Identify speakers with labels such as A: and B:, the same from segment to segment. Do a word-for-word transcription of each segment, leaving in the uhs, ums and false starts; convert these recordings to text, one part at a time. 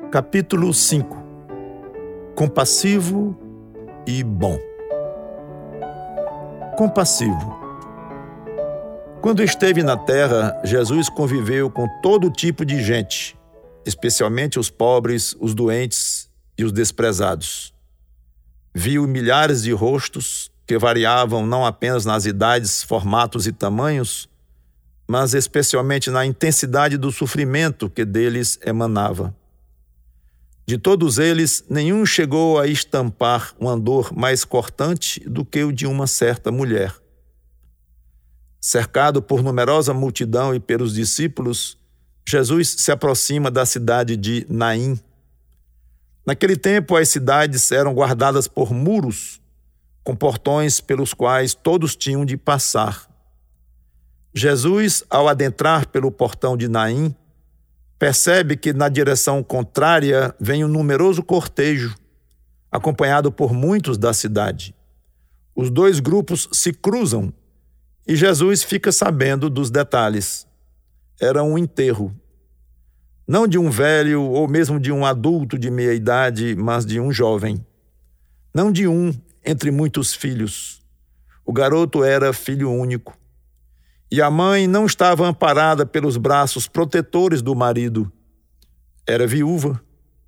A: Capítulo cinco. Compassivo e bom. Compassivo. Quando esteve na terra, Jesus conviveu com todo tipo de gente, especialmente os pobres, os doentes e os desprezados. Viu milhares de rostos que variavam não apenas nas idades, formatos e tamanhos, mas especialmente na intensidade do sofrimento que deles emanava. De todos eles, nenhum chegou a estampar uma dor mais cortante do que o de uma certa mulher. Cercado por numerosa multidão e pelos discípulos, Jesus se aproxima da cidade de Naim. Naquele tempo, as cidades eram guardadas por muros, com portões pelos quais todos tinham de passar. Jesus, ao adentrar pelo portão de Naim, percebe que na direção contrária vem um numeroso cortejo, acompanhado por muitos da cidade. Os dois grupos se cruzam e Jesus fica sabendo dos detalhes. Era um enterro. Não de um velho ou mesmo de um adulto de meia idade, mas de um jovem. Não de um entre muitos filhos. O garoto era filho único. E a mãe não estava amparada pelos braços protetores do marido. Era viúva.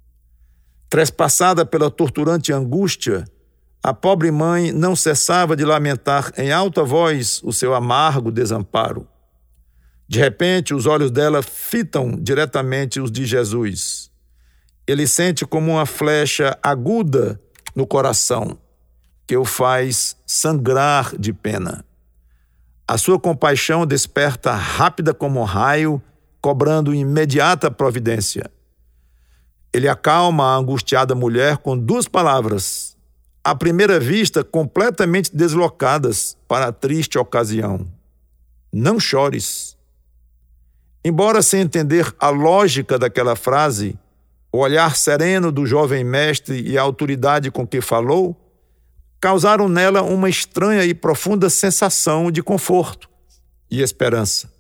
A: Trespassada pela torturante angústia, a pobre mãe não cessava de lamentar em alta voz o seu amargo desamparo. De repente, os olhos dela fitam diretamente os de Jesus. Ele sente como uma flecha aguda no coração, que o faz sangrar de pena. A sua compaixão desperta rápida como um raio, cobrando imediata providência. Ele acalma a angustiada mulher com duas palavras, à primeira vista completamente deslocadas para a triste ocasião: não chores. Embora sem entender a lógica daquela frase, o olhar sereno do jovem mestre e a autoridade com que falou causaram nela uma estranha e profunda sensação de conforto e esperança.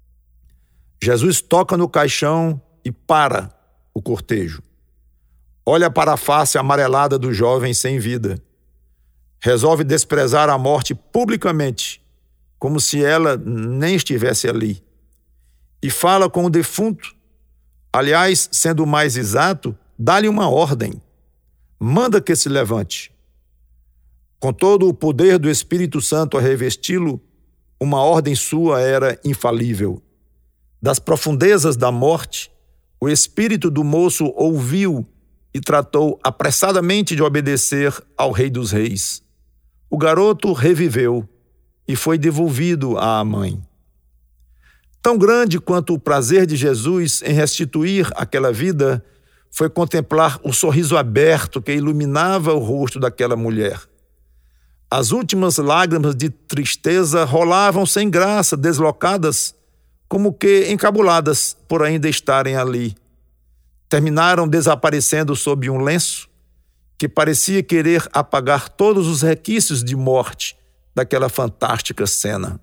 A: Jesus toca no caixão e para o cortejo. Olha para a face amarelada do jovem sem vida. Resolve desprezar a morte publicamente, como se ela nem estivesse ali. E fala com o defunto. Aliás, sendo mais exato, dá-lhe uma ordem. Manda que se levante. Com todo o poder do Espírito Santo a revesti-lo, uma ordem sua era infalível. Das profundezas da morte, o espírito do moço ouviu e tratou apressadamente de obedecer ao Rei dos Reis. O garoto reviveu e foi devolvido à mãe. Tão grande quanto o prazer de Jesus em restituir aquela vida foi contemplar o sorriso aberto que iluminava o rosto daquela mulher. As últimas lágrimas de tristeza rolavam sem graça, deslocadas, como que encabuladas por ainda estarem ali. Terminaram desaparecendo sob um lenço que parecia querer apagar todos os requisitos de morte daquela fantástica cena.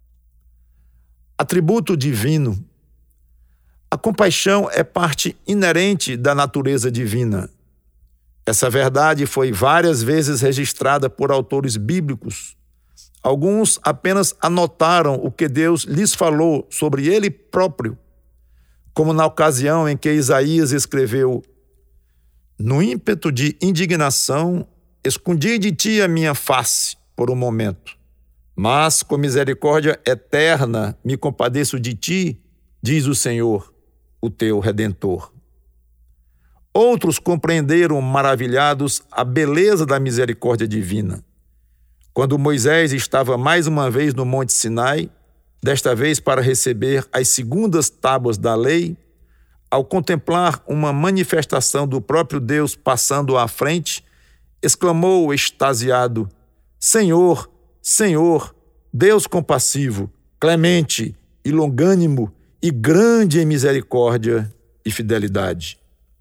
A: Atributo divino. A compaixão é parte inerente da natureza divina. Essa verdade foi várias vezes registrada por autores bíblicos. Alguns apenas anotaram o que Deus lhes falou sobre ele próprio, como na ocasião em que Isaías escreveu: no ímpeto de indignação, escondi de ti a minha face por um momento, mas com misericórdia eterna me compadeço de ti, diz o Senhor, o teu Redentor. Outros compreenderam maravilhados a beleza da misericórdia divina. Quando Moisés estava mais uma vez no Monte Sinai, desta vez para receber as segundas tábuas da lei, ao contemplar uma manifestação do próprio Deus passando à frente, exclamou extasiado: Senhor, Senhor, Deus compassivo, clemente e longânimo e grande em misericórdia e fidelidade.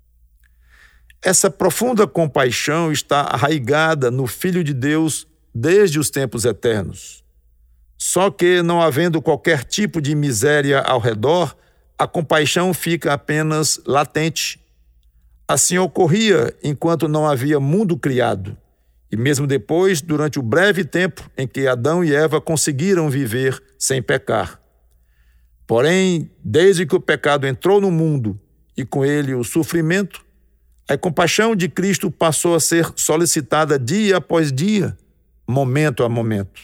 A: Essa profunda compaixão está arraigada no Filho de Deus desde os tempos eternos. Só que, não havendo qualquer tipo de miséria ao redor, a compaixão fica apenas latente. Assim ocorria enquanto não havia mundo criado, e mesmo depois, durante o breve tempo em que Adão e Eva conseguiram viver sem pecar. Porém, desde que o pecado entrou no mundo e com ele o sofrimento, a compaixão de Cristo passou a ser solicitada dia após dia, momento a momento.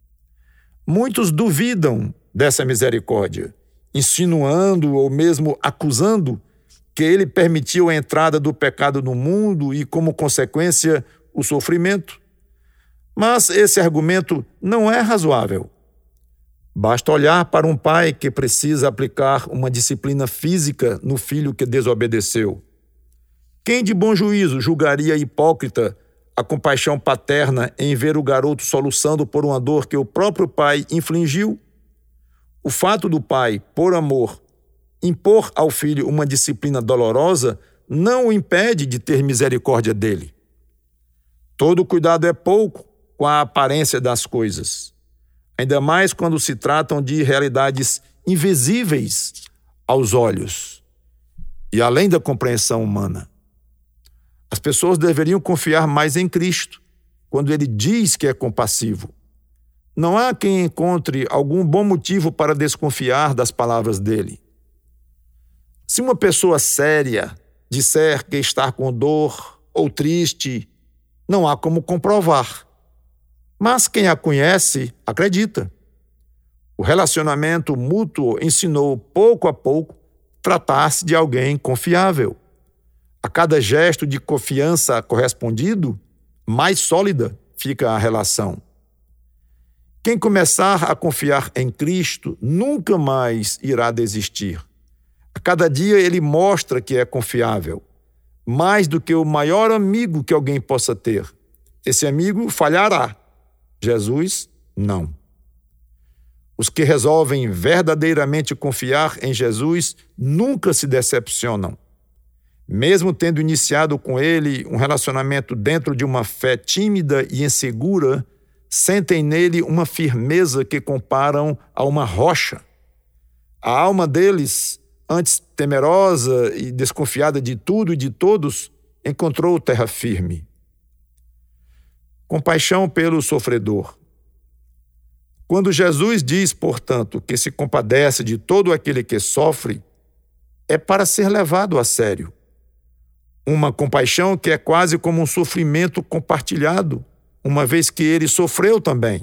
A: Muitos duvidam dessa misericórdia, insinuando ou mesmo acusando que ele permitiu a entrada do pecado no mundo e, como consequência, o sofrimento. Mas esse argumento não é razoável. Basta olhar para um pai que precisa aplicar uma disciplina física no filho que desobedeceu. Quem de bom juízo julgaria hipócrita a compaixão paterna em ver o garoto soluçando por uma dor que o próprio pai infligiu? O fato do pai, por amor, impor ao filho uma disciplina dolorosa não o impede de ter misericórdia dele. Todo cuidado é pouco com a aparência das coisas, ainda mais quando se tratam de realidades invisíveis aos olhos e além da compreensão humana. As pessoas deveriam confiar mais em Cristo quando ele diz que é compassivo. Não há quem encontre algum bom motivo para desconfiar das palavras dele. Se uma pessoa séria disser que está com dor ou triste, não há como comprovar. Mas quem a conhece, acredita. O relacionamento mútuo ensinou, pouco a pouco, tratar-se de alguém confiável. A cada gesto de confiança correspondido, mais sólida fica a relação. Quem começar a confiar em Cristo nunca mais irá desistir. A cada dia ele mostra que é confiável, mais do que o maior amigo que alguém possa ter. Esse amigo falhará. Jesus, não. Os que resolvem verdadeiramente confiar em Jesus nunca se decepcionam. Mesmo tendo iniciado com ele um relacionamento dentro de uma fé tímida e insegura, sentem nele uma firmeza que comparam a uma rocha. A alma deles, antes temerosa e desconfiada de tudo e de todos, encontrou terra firme. Compaixão pelo sofredor. Quando Jesus diz, portanto, que se compadece de todo aquele que sofre, é para ser levado a sério. Uma compaixão que é quase como um sofrimento compartilhado, uma vez que ele sofreu também.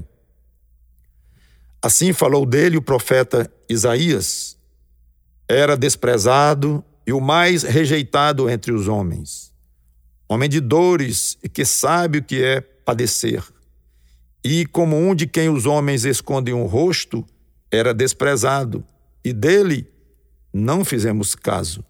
A: Assim falou dele o profeta Isaías. Era desprezado e o mais rejeitado entre os homens. Homem de dores e que sabe o que é padecer. E como um de quem os homens escondem o rosto, era desprezado, e dele não fizemos caso.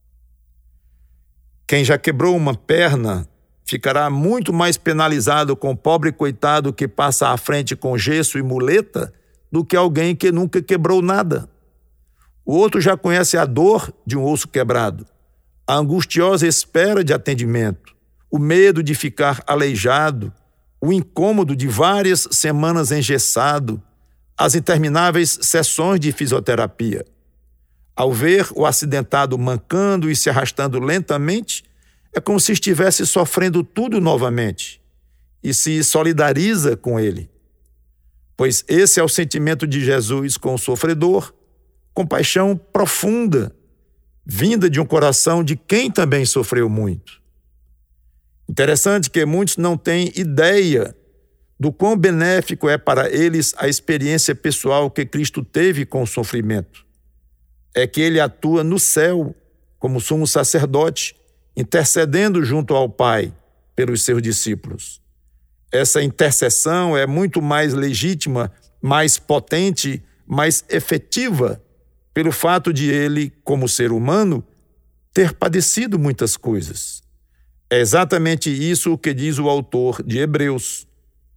A: Quem já quebrou uma perna ficará muito mais penalizado com o pobre coitado que passa à frente com gesso e muleta do que alguém que nunca quebrou nada. O outro já conhece a dor de um osso quebrado, a angustiosa espera de atendimento, o medo de ficar aleijado, o incômodo de várias semanas engessado, as intermináveis sessões de fisioterapia. Ao ver o acidentado mancando e se arrastando lentamente, é como se estivesse sofrendo tudo novamente e se solidariza com ele. Pois esse é o sentimento de Jesus com o sofredor, compaixão profunda, vinda de um coração de quem também sofreu muito. Interessante que muitos não têm ideia do quão benéfico é para eles a experiência pessoal que Cristo teve com o sofrimento. É que ele atua no céu como sumo sacerdote, intercedendo junto ao Pai pelos seus discípulos. Essa intercessão é muito mais legítima, mais potente, mais efetiva, pelo fato de ele, como ser humano, ter padecido muitas coisas. É exatamente isso o que diz o autor de Hebreus.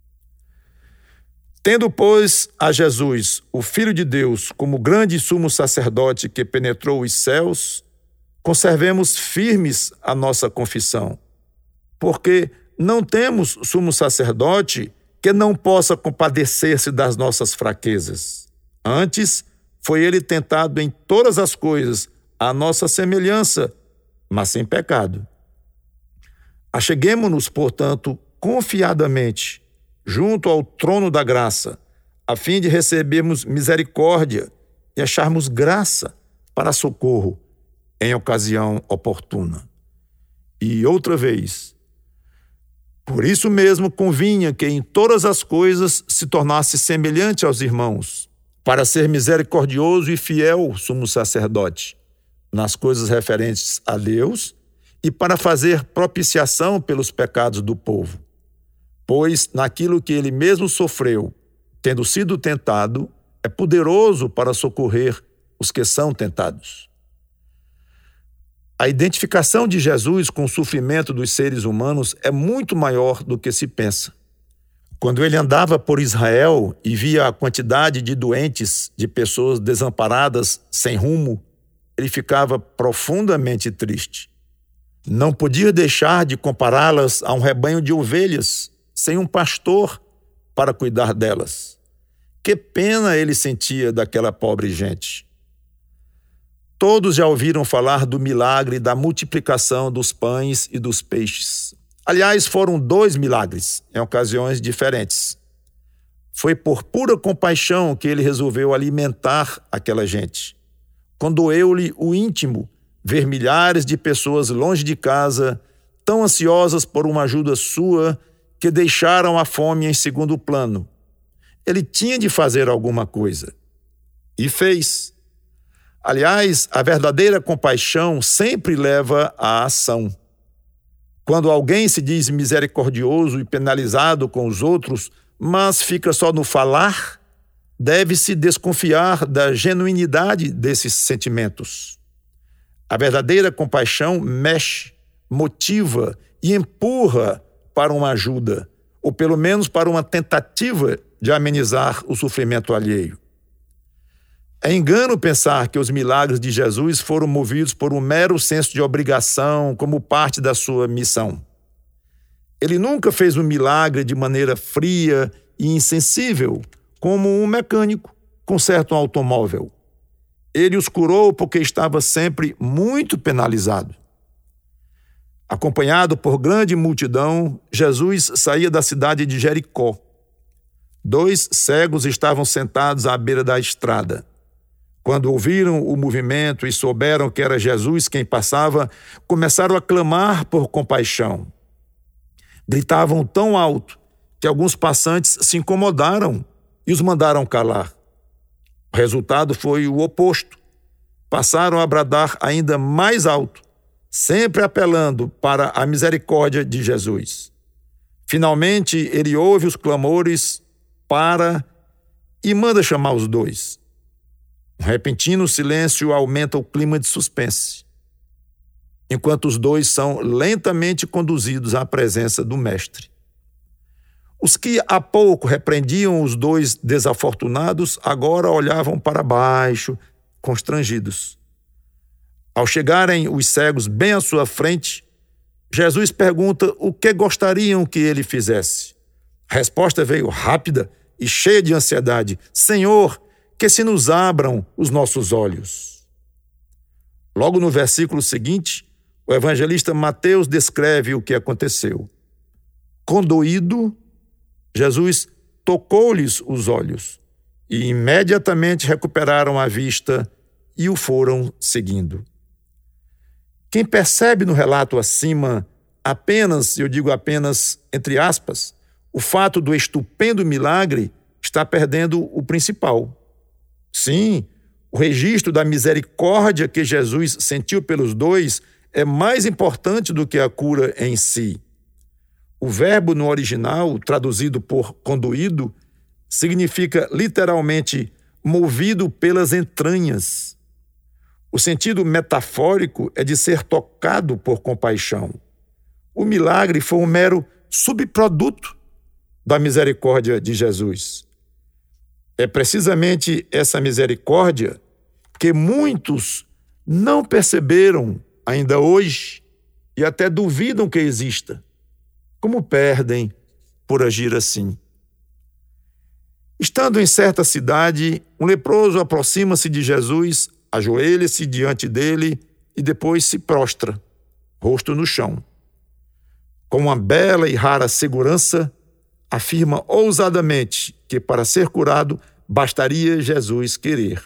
A: Tendo, pois, a Jesus, o Filho de Deus, como grande sumo sacerdote que penetrou os céus, conservemos firmes a nossa confissão, porque não temos sumo sacerdote que não possa compadecer-se das nossas fraquezas. Antes, foi ele tentado em todas as coisas, à nossa semelhança, mas sem pecado. Acheguemo-nos, portanto, confiadamente junto ao trono da graça, a fim de recebermos misericórdia e acharmos graça para socorro em ocasião oportuna. E outra vez, por isso mesmo convinha que em todas as coisas se tornasse semelhante aos irmãos, para ser misericordioso e fiel sumo sacerdote, nas coisas referentes a Deus e para fazer propiciação pelos pecados do povo. Pois naquilo que ele mesmo sofreu, tendo sido tentado, é poderoso para socorrer os que são tentados. A identificação de Jesus com o sofrimento dos seres humanos é muito maior do que se pensa. Quando ele andava por Israel e via a quantidade de doentes, de pessoas desamparadas, sem rumo, ele ficava profundamente triste. Não podia deixar de compará-las a um rebanho de ovelhas, sem um pastor para cuidar delas. Que pena ele sentia daquela pobre gente. Todos já ouviram falar do milagre da multiplicação dos pães e dos peixes. Aliás, foram dois milagres, em ocasiões diferentes. Foi por pura compaixão que ele resolveu alimentar aquela gente. Condoeu-lhe o íntimo ver milhares de pessoas longe de casa, tão ansiosas por uma ajuda sua, que deixaram a fome em segundo plano. Ele tinha de fazer alguma coisa. E fez. Aliás, a verdadeira compaixão sempre leva à ação. Quando alguém se diz misericordioso e penalizado com os outros, mas fica só no falar, deve-se desconfiar da genuinidade desses sentimentos. A verdadeira compaixão mexe, motiva e empurra para uma ajuda, ou pelo menos para uma tentativa de amenizar o sofrimento alheio. É engano pensar que os milagres de Jesus foram movidos por um mero senso de obrigação como parte da sua missão. Ele nunca fez um milagre de maneira fria e insensível, como um mecânico conserta um automóvel. Ele os curou porque estava sempre muito penalizado. Acompanhado por grande multidão, Jesus saía da cidade de Jericó. Dois cegos estavam sentados à beira da estrada. Quando ouviram o movimento e souberam que era Jesus quem passava, começaram a clamar por compaixão. Gritavam tão alto que alguns passantes se incomodaram e os mandaram calar. O resultado foi o oposto. Passaram a bradar ainda mais alto, sempre apelando para a misericórdia de Jesus. Finalmente, ele ouve os clamores, para e manda chamar os dois. Um repentino silêncio aumenta o clima de suspense, enquanto os dois são lentamente conduzidos à presença do Mestre. Os que há pouco repreendiam os dois desafortunados agora olhavam para baixo, constrangidos. Ao chegarem os cegos bem à sua frente, Jesus pergunta o que gostariam que ele fizesse. A resposta veio rápida e cheia de ansiedade: Senhor, que se nos abram os nossos olhos. Logo no versículo seguinte, o evangelista Mateus descreve o que aconteceu. Condoído, Jesus tocou-lhes os olhos e imediatamente recuperaram a vista e o foram seguindo. Quem percebe no relato acima apenas, eu digo apenas entre aspas, o fato do estupendo milagre, está perdendo o principal. Sim, o registro da misericórdia que Jesus sentiu pelos dois é mais importante do que a cura em si. O verbo no original, traduzido por condoído, significa literalmente movido pelas entranhas. O sentido metafórico é de ser tocado por compaixão. O milagre foi um mero subproduto da misericórdia de Jesus. É precisamente essa misericórdia que muitos não perceberam ainda hoje e até duvidam que exista. Como perdem por agir assim? Estando em certa cidade, um leproso aproxima-se de Jesus, ajoelha-se diante dele e depois se prostra, rosto no chão. com uma bela e rara segurança, afirma ousadamente que para ser curado bastaria Jesus querer.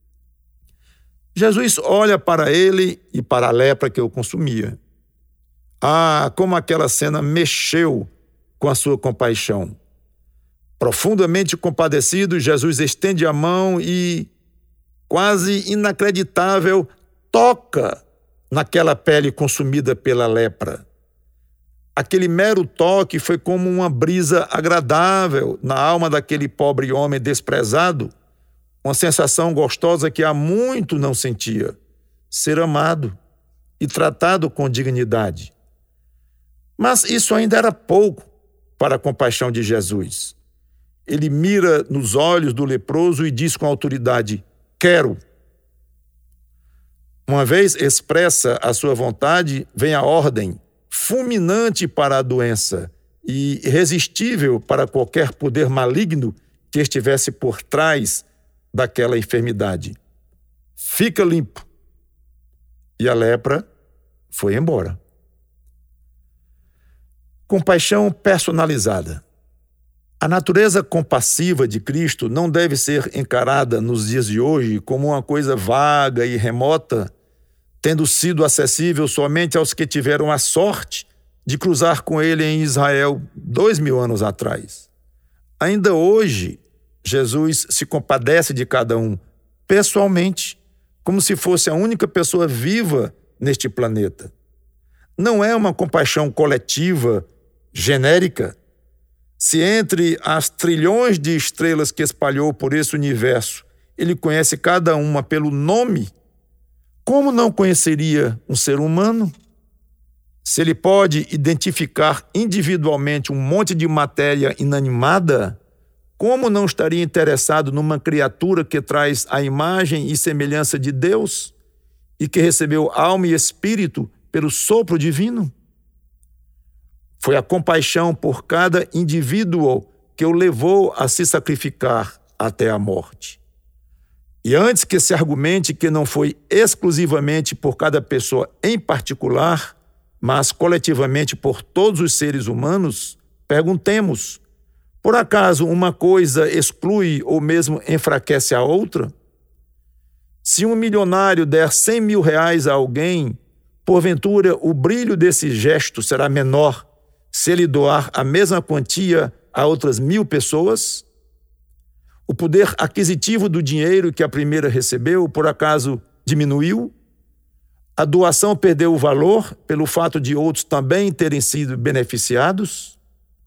A: Jesus olha para ele e para a lepra que o consumia. Ah, como aquela cena mexeu com a sua compaixão. Profundamente compadecido, Jesus estende a mão e, quase inacreditável, toca naquela pele consumida pela lepra. Aquele mero toque foi como uma brisa agradável na alma daquele pobre homem desprezado, uma sensação gostosa que há muito não sentia: ser amado e tratado com dignidade. Mas isso ainda era pouco para a compaixão de Jesus. Ele mira nos olhos do leproso e diz com autoridade: quero. Uma vez expressa a sua vontade, vem a ordem, fulminante para a doença e irresistível para qualquer poder maligno que estivesse por trás daquela enfermidade: fica limpo. E a lepra foi embora. Compaixão personalizada. A natureza compassiva de Cristo não deve ser encarada nos dias de hoje como uma coisa vaga e remota, tendo sido acessível somente aos que tiveram a sorte de cruzar com ele em Israel dois mil anos atrás. Ainda hoje, Jesus se compadece de cada um, pessoalmente, como se fosse a única pessoa viva neste planeta. Não é uma compaixão coletiva, genérica. Se entre as trilhões de estrelas que espalhou por esse universo, ele conhece cada uma pelo nome, como não conheceria um ser humano? Se ele pode identificar individualmente um monte de matéria inanimada, como não estaria interessado numa criatura que traz a imagem e semelhança de Deus e que recebeu alma e espírito pelo sopro divino? Foi a compaixão por cada indivíduo que o levou a se sacrificar até a morte. E antes que se argumente que não foi exclusivamente por cada pessoa em particular, mas coletivamente por todos os seres humanos, perguntemos: por acaso uma coisa exclui ou mesmo enfraquece a outra? Se um milionário der cem mil reais a alguém, porventura o brilho desse gesto será menor se ele doar a mesma quantia a outras mil pessoas? O poder aquisitivo do dinheiro que a primeira recebeu, por acaso, diminuiu? A doação perdeu o valor pelo fato de outros também terem sido beneficiados?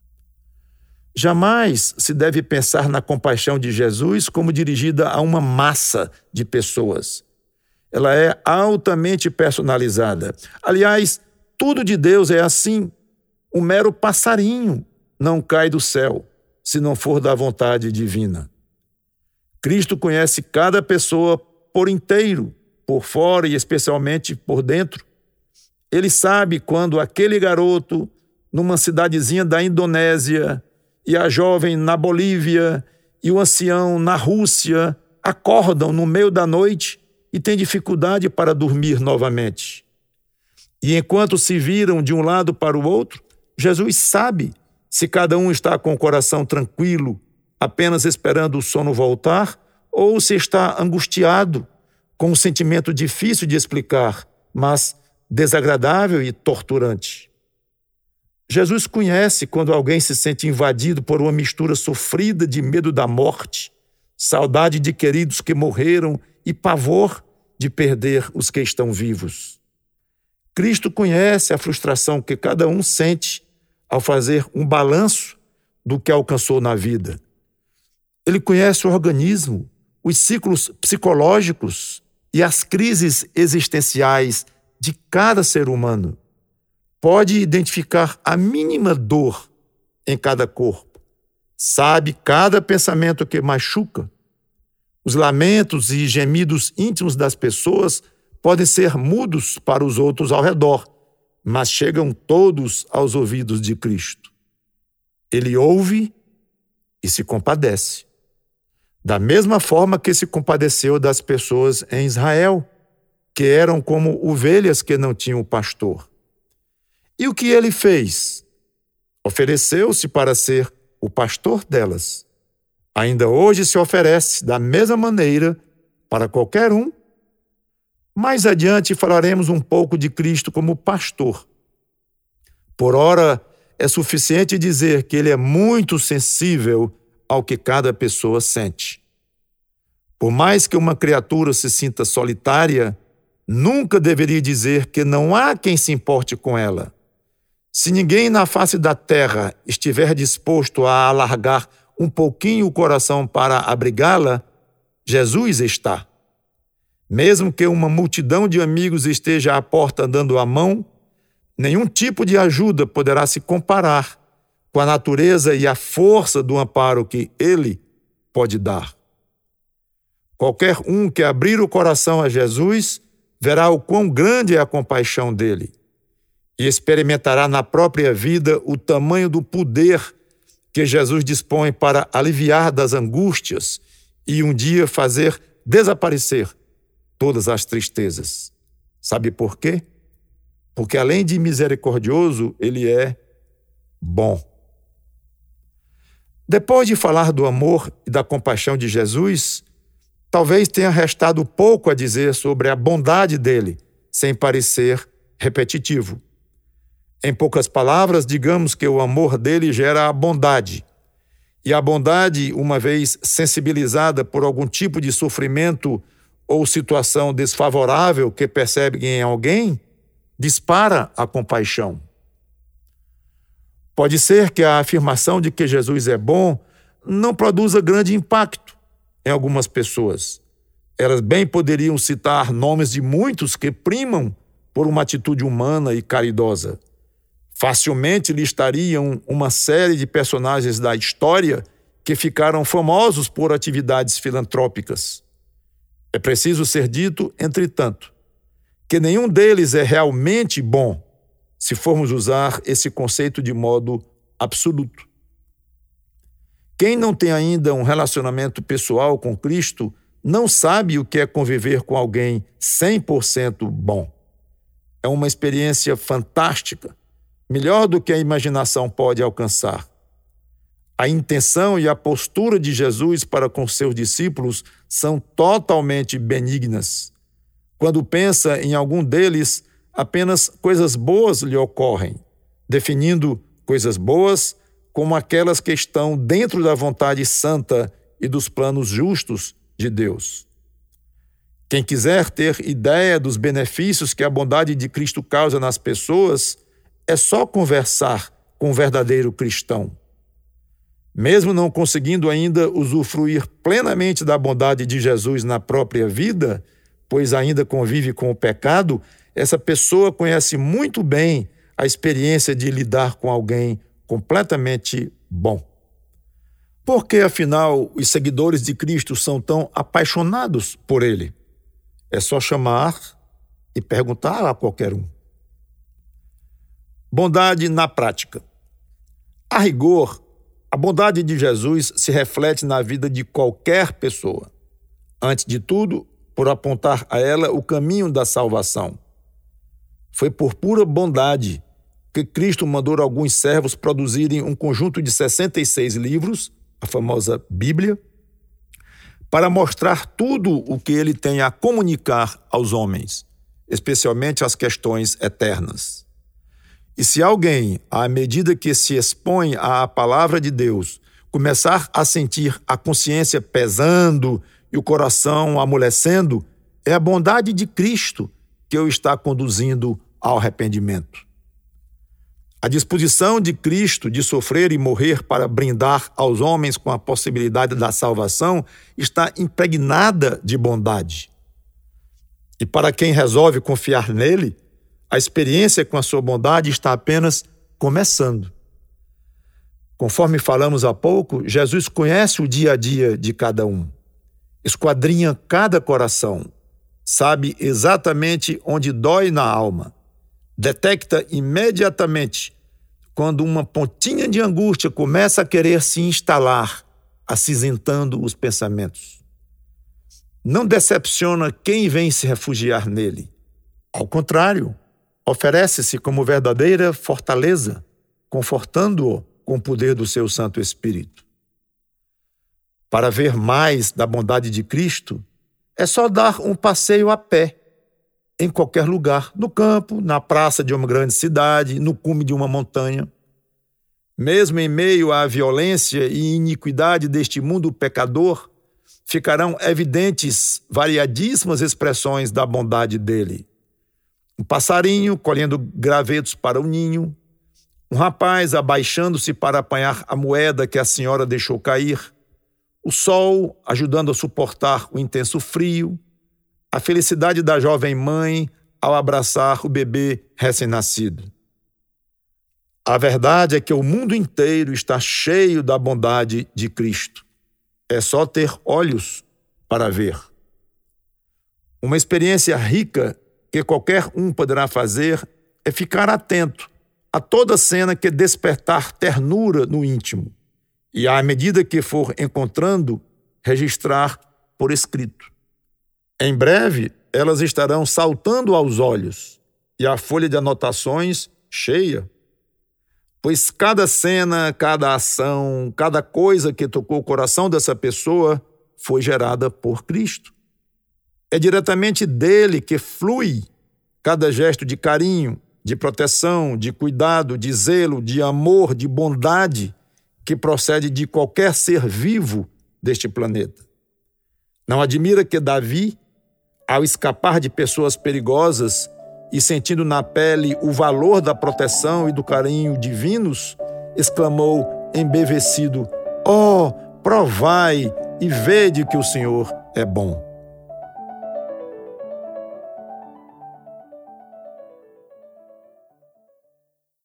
A: Jamais se deve pensar na compaixão de Jesus como dirigida a uma massa de pessoas. Ela é altamente personalizada. Aliás, tudo de Deus é assim. Um mero passarinho não cai do céu, se não for da vontade divina. Cristo conhece cada pessoa por inteiro, por fora e especialmente por dentro. Ele sabe quando aquele garoto, numa cidadezinha da Indonésia, e a jovem na Bolívia, e o ancião na Rússia, acordam no meio da noite e têm dificuldade para dormir novamente. E enquanto se viram de um lado para o outro, Jesus sabe se cada um está com o coração tranquilo, apenas esperando o sono voltar, ou se está angustiado, com um sentimento difícil de explicar, mas desagradável e torturante. Jesus conhece quando alguém se sente invadido por uma mistura sofrida de medo da morte, saudade de queridos que morreram e pavor de perder os que estão vivos. Cristo conhece a frustração que cada um sente ao fazer um balanço do que alcançou na vida. Ele conhece o organismo, os ciclos psicológicos e as crises existenciais de cada ser humano. Pode identificar a mínima dor em cada corpo. Sabe cada pensamento que machuca. Os lamentos e gemidos íntimos das pessoas podem ser mudos para os outros ao redor, mas chegam todos aos ouvidos de Cristo. Ele ouve e se compadece. Da mesma forma que se compadeceu das pessoas em Israel, que eram como ovelhas que não tinham pastor. E o que ele fez Ofereceu-se para ser o pastor delas. Ainda hoje se oferece da mesma maneira para qualquer um. Mais adiante falaremos um pouco de Cristo como pastor. Por ora, é suficiente dizer que ele é muito sensível ao que cada pessoa sente. Por mais que uma criatura se sinta solitária, nunca deveria dizer que não há quem se importe com ela. Se ninguém na face da terra estiver disposto a alargar um pouquinho o coração para abrigá-la, Jesus está. Mesmo que uma multidão de amigos esteja à porta dando a mão, nenhum tipo de ajuda poderá se comparar com a natureza e a força do amparo que ele pode dar. Qualquer um que abrir o coração a Jesus verá o quão grande é a compaixão dele e experimentará na própria vida o tamanho do poder que Jesus dispõe para aliviar das angústias e um dia fazer desaparecer todas as tristezas. Sabe por quê? Porque além de misericordioso, ele é bom. Depois de falar do amor e da compaixão de Jesus, talvez tenha restado pouco a dizer sobre a bondade dele, sem parecer repetitivo. Em poucas palavras, digamos que o amor dele gera a bondade. E a bondade, uma vez sensibilizada por algum tipo de sofrimento ou situação desfavorável que percebe em alguém, dispara a compaixão. Pode ser que a afirmação de que Jesus é bom não produza grande impacto em algumas pessoas. Elas bem poderiam citar nomes de muitos que primam por uma atitude humana e caridosa. Facilmente listariam uma série de personagens da história que ficaram famosos por atividades filantrópicas. É preciso ser dito, entretanto, que nenhum deles é realmente bom, se formos usar esse conceito de modo absoluto. Quem não tem ainda um relacionamento pessoal com Cristo não sabe o que é conviver com alguém cem por cento bom. É uma experiência fantástica, melhor do que a imaginação pode alcançar. A intenção e a postura de Jesus para com seus discípulos são totalmente benignas. Quando pensa em algum deles, apenas coisas boas lhe ocorrem, definindo coisas boas como aquelas que estão dentro da vontade santa e dos planos justos de Deus. Quem quiser ter ideia dos benefícios que a bondade de Cristo causa nas pessoas, é só conversar com um verdadeiro cristão. Mesmo não conseguindo ainda usufruir plenamente da bondade de Jesus na própria vida, pois ainda convive com o pecado, essa pessoa conhece muito bem a experiência de lidar com alguém completamente bom. Por que, afinal, os seguidores de Cristo são tão apaixonados por ele? É só chamar e perguntar a qualquer um. Bondade na prática. A rigor, a bondade de Jesus se reflete na vida de qualquer pessoa. Antes de tudo, por apontar a ela o caminho da salvação. Foi por pura bondade que Cristo mandou alguns servos produzirem um conjunto de sessenta e seis livros, a famosa Bíblia, para mostrar tudo o que ele tem a comunicar aos homens, especialmente as questões eternas. E se alguém, à medida que se expõe à palavra de Deus, começar a sentir a consciência pesando e o coração amolecendo, é a bondade de Cristo que o está conduzindo ao arrependimento. A disposição de Cristo de sofrer e morrer para brindar aos homens com a possibilidade da salvação está impregnada de bondade. E para quem resolve confiar nele, a experiência com a sua bondade está apenas começando. Conforme falamos há pouco, Jesus conhece o dia a dia de cada um, esquadrinha cada coração, sabe exatamente onde dói na alma, detecta imediatamente quando uma pontinha de angústia começa a querer se instalar, acinzentando os pensamentos. Não decepciona quem vem se refugiar nele. Ao contrário, oferece-se como verdadeira fortaleza, confortando-o com o poder do seu Santo Espírito. Para ver mais da bondade de Cristo, é só dar um passeio a pé, em qualquer lugar, no campo, na praça de uma grande cidade, no cume de uma montanha. Mesmo em meio à violência e iniquidade deste mundo pecador, ficarão evidentes variadíssimas expressões da bondade dele. Um passarinho colhendo gravetos para o ninho, um rapaz abaixando-se para apanhar a moeda que a senhora deixou cair, o sol ajudando a suportar o intenso frio, a felicidade da jovem mãe ao abraçar o bebê recém-nascido. A verdade é que o mundo inteiro está cheio da bondade de Cristo. É só ter olhos para ver. Uma experiência rica que qualquer um poderá fazer é ficar atento a toda cena que despertar ternura no íntimo e, à medida que for encontrando, registrar por escrito. Em breve, elas estarão saltando aos olhos e a folha de anotações cheia, pois cada cena, cada ação, cada coisa que tocou o coração dessa pessoa foi gerada por Cristo. É diretamente dele que flui cada gesto de carinho, de proteção, de cuidado, de zelo, de amor, de bondade que procede de qualquer ser vivo deste planeta. Não admira que Davi, ao escapar de pessoas perigosas e sentindo na pele o valor da proteção e do carinho divinos, exclamou embevecido: "Oh, provai e vede que o Senhor é bom."